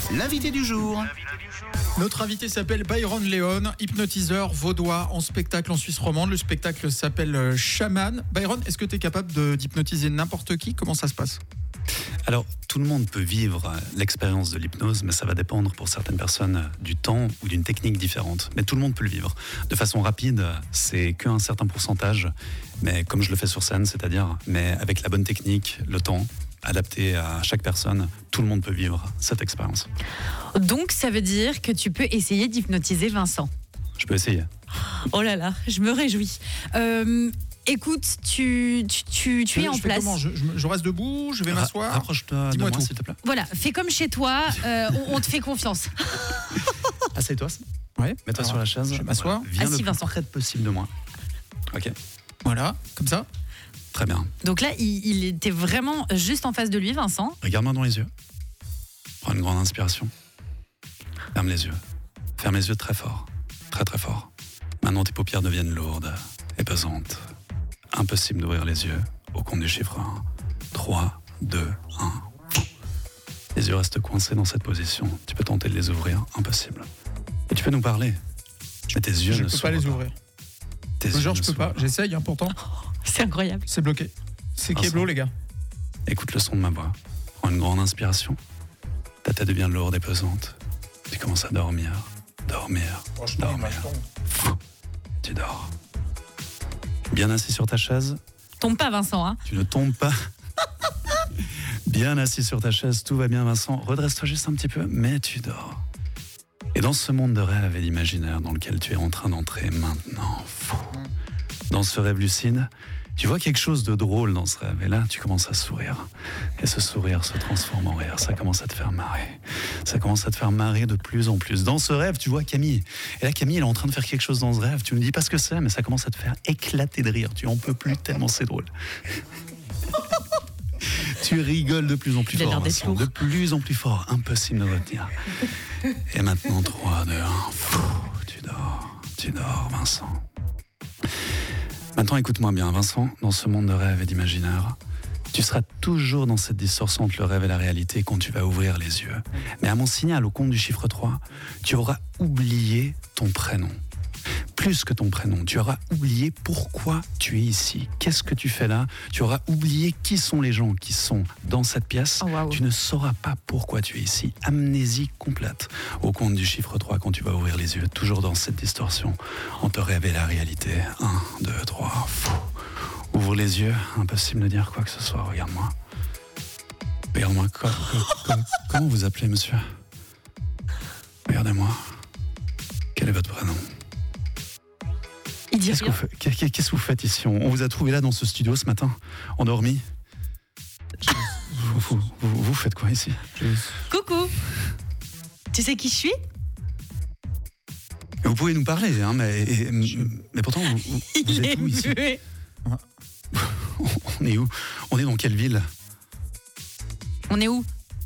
l'invité du jour. Notre invité s'appelle Byron Léon, hypnotiseur vaudois en spectacle en Suisse romande. Le spectacle s'appelle Chaman. Byron, est-ce que tu es capable d'hypnotiser n'importe qui ? Comment ça se passe ? Alors, tout le monde peut vivre l'expérience de l'hypnose, mais ça va dépendre pour certaines personnes du temps ou d'une technique différente. Mais tout le monde peut le vivre. De façon rapide, c'est qu'un certain pourcentage, mais comme je le fais sur scène, c'est-à-dire, mais avec la bonne technique, le temps, adapté à chaque personne, tout le monde peut vivre cette expérience. Donc, ça veut dire que tu peux essayer d'hypnotiser Vincent. Je peux essayer. Oh là là, je me réjouis. Écoute, tu es en place. Comment je reste debout, je vais m'asseoir. Rapproche-toi de Dis-moi moi, tout. s'il te plaît. Voilà, fais comme chez toi, on te fait confiance. Assieds-toi. Ouais. Mets-toi sur la chaise. Je vais m'asseoir. Voilà. Viens Assis, le plus Vincent. près possible de moi. Ok, Voilà, comme ça. très bien. Donc là, il était vraiment juste en face de lui, Vincent. Regarde-moi dans les yeux. Prends une grande inspiration. Ferme les yeux. Ferme les yeux très fort. Très très fort. Maintenant, tes paupières deviennent lourdes et pesantes. Impossible d'ouvrir les yeux au compte du chiffre 1. 3, 2, 1. Les yeux restent coincés dans cette position. Tu peux tenter de les ouvrir. Impossible. Et tu peux nous parler. Mais tes yeux Je ne peux pas les s'ouvrent ouvrir. Tes yeux Genre, ne je peux pas. s'ouvrent J'essaye, pourtant. C'est incroyable. C'est bloqué. C'est Vincent. Keblo, les gars. Écoute le son de ma voix. Prends une grande inspiration. Ta tête devient lourde et pesante. Tu commences à dormir. Dormir. Dormir. Tu dors. Bien assis sur ta chaise. Tombe pas, Vincent. Hein. Tu ne tombes pas. Bien assis sur ta chaise, tout va bien, Vincent. Redresse-toi juste un petit peu, mais tu dors. Et dans ce monde de rêve et d'imaginaire dans lequel tu es en train d'entrer maintenant, dans ce rêve lucide, tu vois quelque chose de drôle dans ce rêve. Et là, tu commences à sourire. Et ce sourire se transforme en rire. Ça commence à te faire marrer. Ça commence à te faire marrer de plus en plus. Dans ce rêve, tu vois Camille. Et là, Camille, elle est en train de faire quelque chose dans ce rêve. Tu ne dis pas ce que c'est, mais ça commence à te faire éclater de rire. Tu en peux plus tellement c'est drôle. Tu rigoles de plus en plus Il a l'air fort, d'être Vincent. lourd. De plus en plus fort. Impossible de retenir. Et maintenant, 3, 2, 1. Tu dors, Vincent. Maintenant, écoute-moi bien, Vincent. Dans ce monde de rêve et d'imaginaire, tu seras toujours dans cette distorsion entre le rêve et la réalité quand tu vas ouvrir les yeux. Mais à mon signal, au compte du chiffre 3, tu auras oublié ton prénom. Plus que ton prénom, tu auras oublié pourquoi tu es ici. Qu'est-ce que tu fais là ? Tu auras oublié qui sont les gens qui sont dans cette pièce. Oh, wow. Tu ne sauras pas pourquoi tu es ici. Amnésie complète. Au compte du chiffre 3, quand tu vas ouvrir les yeux, toujours dans cette distorsion, entre rêve et la réalité. 1, 2, 3. Ouvre les yeux. Impossible de dire quoi que ce soit. Regarde-moi. Regarde-moi. Comment vous appelez, monsieur ? Regardez-moi. Quel est votre prénom ? Il dit Qu'est-ce que vous faites ici ? On vous a trouvé là dans ce studio ce matin, endormi. Vous faites quoi ici ? Coucou. Tu sais qui je suis ? Vous pouvez nous parler, hein, mais pourtant, vous Il est êtes où ici ? muet. On est où ? On est dans quelle ville ? On est où ?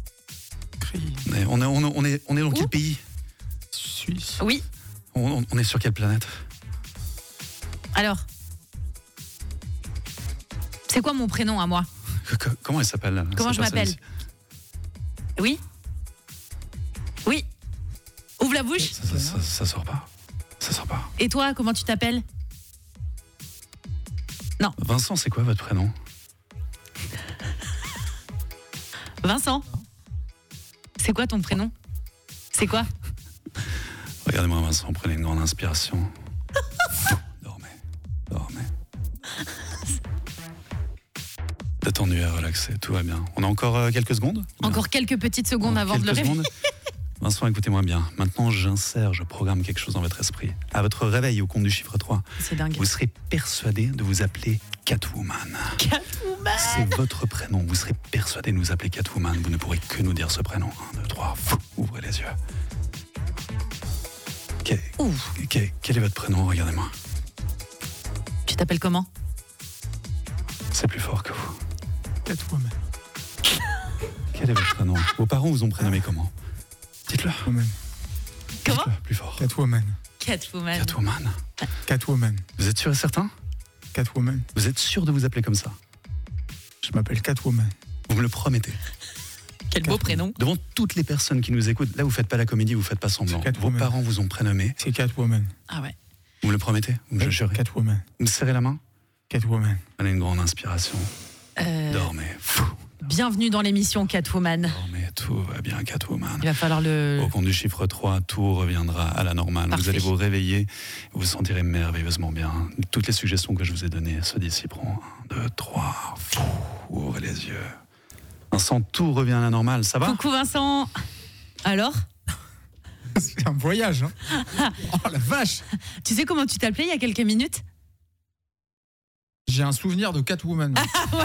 On est dans quel pays ? Suisse. Oui. On est sur quelle planète ? Alors, c'est quoi mon prénom à moi ? Comment elle s'appelle ? Comment cette je m'appelle ? personne ici Oui. Oui. Ouvre la bouche. Ça sort pas. Ça sort pas. Et toi, comment tu t'appelles ? Non. Vincent, c'est quoi votre prénom ? Vincent. C'est quoi ton prénom ? C'est quoi ? Regardez-moi, Vincent, prenez une grande inspiration. Dormez. Détendu et relaxé, tout va bien. On a encore quelques secondes ? Encore quelques petites secondes avant de le réveiller. Vincent, écoutez-moi bien. Maintenant, je programme quelque chose dans votre esprit. À votre réveil, au compte du chiffre 3, C'est dingue. vous serez persuadé de vous appeler Catwoman. Catwoman. C'est votre prénom. Vous serez persuadé de vous appeler Catwoman. Vous ne pourrez que nous dire ce prénom. 1, 2, 3. Ouvrez les yeux. Quel est votre prénom ? Regardez-moi. Tu t'appelles comment ? C'est plus fort que vous. Catwoman. Quel est votre prénom ? Vos parents vous ont prénommé comment ? Dites-le. Woman. Comment ? Dites-le, plus fort. Catwoman. Catwoman. Catwoman. Catwoman. Vous êtes sûr et certain ? Catwoman. Vous êtes sûr de vous appeler comme ça ? Je m'appelle Catwoman. Vous me le promettez ? Quel beau prénom. Devant toutes les personnes qui nous écoutent, là vous faites pas la comédie, vous faites pas semblant. Vos Catwoman. parents vous ont prénommé. C'est Catwoman. Ah ouais. Vous me le promettez? Vous me le jurez? Catwoman. Vous me serrez la main? Catwoman. Elle a une grande inspiration. Dormez. Fou. Bienvenue dans l'émission Catwoman. Dormez, tout va bien, Catwoman. Il va falloir le... Au compte du chiffre 3, tout reviendra à la normale. Parfait. Vous allez vous réveiller, vous vous sentirez merveilleusement bien. Toutes les suggestions que je vous ai données se dissiperont. 1, 2, 3. Ouvrez les yeux. Vincent, tout revient à la normale, ça va? Coucou Vincent. Alors, C'est un voyage. Hein. Oh la vache. tu sais comment tu t'appelais il y a quelques minutes? J'ai un souvenir de Catwoman.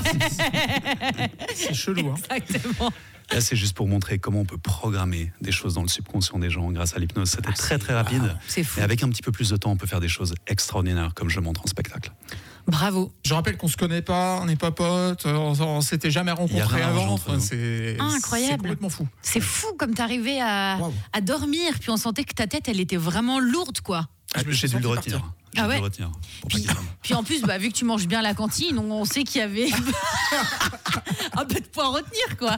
C'est chelou. Hein. Exactement. Là, c'est juste pour montrer comment on peut programmer des choses dans le subconscient des gens grâce à l'hypnose. C'était très très rapide. Wow. C'est fou. Et avec un petit peu plus de temps, on peut faire des choses extraordinaires, comme je montre en spectacle. Bravo. Je rappelle qu'on se connaît pas, on n'est pas potes, on s'était jamais Il y a rencontrés rien avant. entre nous. C'est Incroyable. C'est complètement fou. C'est fou comme t'arrivais à Waouh. dormir, puis on sentait que ta tête, elle était vraiment lourde, quoi. Je me suis J'ai dû le senti retenir. partir. J'ai Ah dû ouais. le retenir. Pour pas Puis, qu'il dorme. puis en plus, vu que tu manges bien à la cantine, on sait qu'il y avait un peu de poids à retenir, quoi.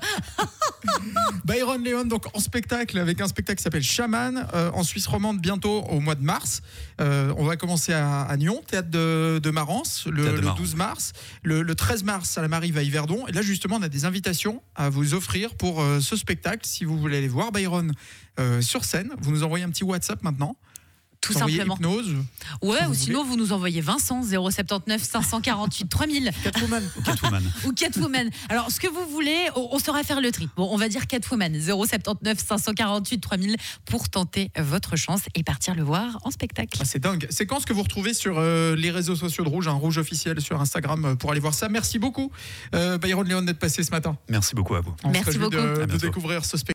Byron Léon, donc en spectacle, avec un spectacle qui s'appelle Chaman, en Suisse romande bientôt au mois de mars. On va commencer à Nyon, théâtre de Marance, Théâtre de le Marance. 12 mars. Le 13 mars à la Marie à Yverdon. Et là, justement, on a des invitations à vous offrir pour ce spectacle. Si vous voulez aller voir Byron sur scène, vous nous envoyez un petit WhatsApp maintenant. Tout Vous envoyez simplement. Hypnose. Ouais, si ou vous sinon, vous nous envoyez Vincent, 079 548 3000. Catwoman. Catwoman. Ou Catwoman. Alors, ce que vous voulez, on saura faire le tri. Bon, on va dire Catwoman, 079 548 3000 pour tenter votre chance et partir le voir en spectacle. Ah, c'est dingue. Séquence que vous retrouvez sur les réseaux sociaux de Rouge, un Rouge officiel sur Instagram pour aller voir ça. Merci beaucoup, Byron Léon, d'être passé ce matin. Merci beaucoup à vous. On se Merci réjouit beaucoup. de À bientôt. découvrir ce spectacle.